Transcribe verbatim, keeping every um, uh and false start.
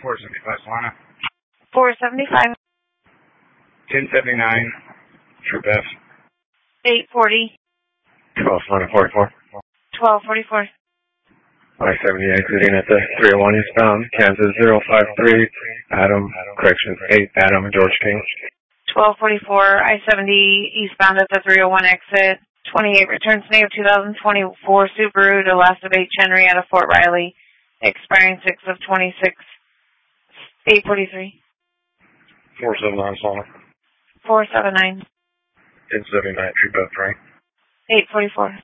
four seventy-five Solana. four seventy-five. ten seventy-nine, True F. eight forty. twelve Solana forty-four. twelve forty-four. I seventy exiting at the three oh one eastbound, Kansas zero five three, Adam, correction, eight, Adam, George King. twelve forty-four, I seventy eastbound at the three oh one exit. twenty-eight returns native two thousand twenty-four Subaru to last of eight Henry out of Fort Riley, expiring six of twenty-six, eight forty-three. four seventy-nine Solana. four seventy-nine. ten seventy-nine, True F, right? eight forty-four.